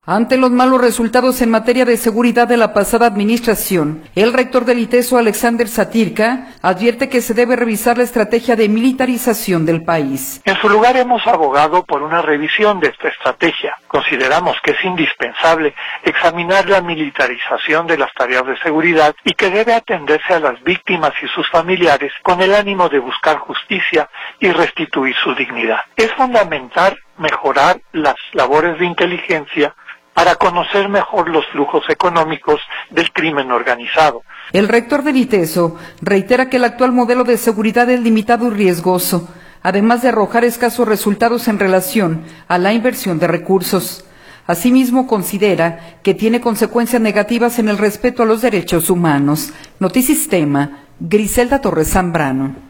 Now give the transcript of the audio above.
Ante los malos resultados en materia de seguridad de la pasada administración, el rector del ITESO, Alexander Satirka, advierte que se debe revisar la estrategia de militarización del país. En su lugar hemos abogado por una revisión de esta estrategia. Consideramos que es indispensable examinar la militarización de las tareas de seguridad y que debe atenderse a las víctimas y sus familiares con el ánimo de buscar justicia y restituir su dignidad. Es fundamental mejorar las labores de inteligencia para conocer mejor los flujos económicos del crimen organizado. El rector del ITESO reitera que el actual modelo de seguridad es limitado y riesgoso, además de arrojar escasos resultados en relación a la inversión de recursos. Asimismo, considera que tiene consecuencias negativas en el respeto a los derechos humanos. Notisistema, Griselda Torres Zambrano.